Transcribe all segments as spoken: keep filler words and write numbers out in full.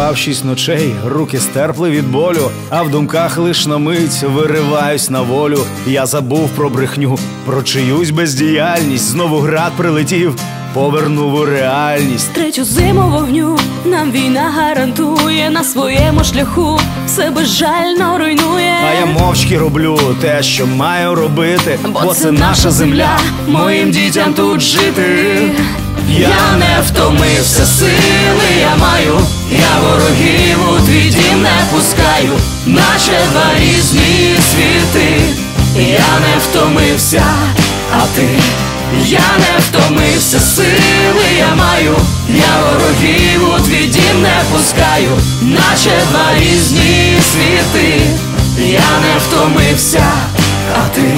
спав шість ночей, руки стерпли від болю, а в думках лиш на мить вириваюсь на волю. Я забув про брехню, про чиюсь бездіяльність. Знову град прилетів, повернув у реальність. Третю зиму вогню нам війна гарантує. На своєму шляху все безжально руйнує. А я мовчки роблю те, що маю робити, бо, бо це, це наша земля, моїм дітям тут жити. Я не втомився, сили я маю, я ворогів у твій дім не пускаю, наче два різні світи. Я не втомився, а ти? Я не втомився, сили я маю, я ворогів у твій дім не пускаю, наче два різні світи. Я не втомився, а ти?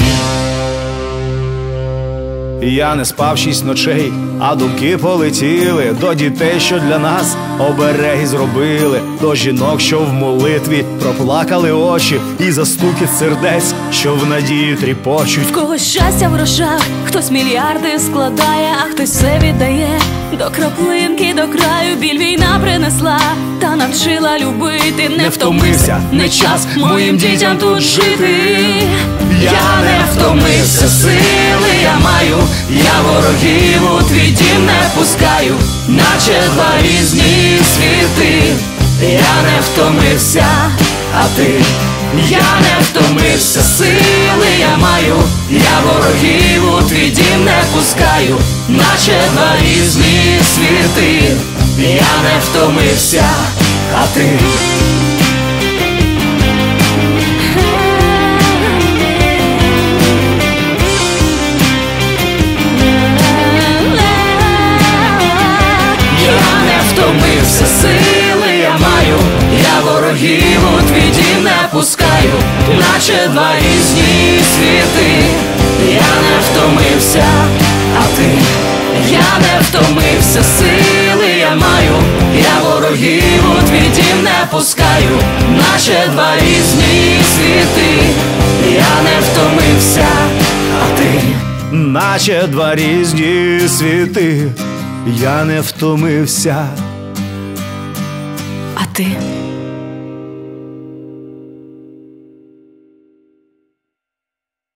Я не спав шість ночей, а думки полетіли до дітей, що для нас обереги зробили, до жінок, що в молитві проплакали очі, і за стукіт сердець, що в надії тріпочуть. В когось щастя в грошах, хтось мільярди складає, а хтось все віддає до краплинки, до краю. Біль війна принесла та навчила любити. Не втомився, не час моїм дітям тут жити. Я не втомився, сили я маю, я ворогів у твій дім не пускаю, наче два різні світи. Я не втомився, а ти? Я не втомився, сили я маю, я ворогів у твій дім не пускаю, наче два різні світи. Я не втомився, а ти? Втомився, сили я маю, я ворогів у твій дім не пускаю, наче два різні світи. Я не втомився, а ти? Я не втомився, сили я маю, я ворогів у твій дім не пускаю, наче два різні світи. Я не втомився, а ти? Наче два різні світи. Я не втомився, а ти?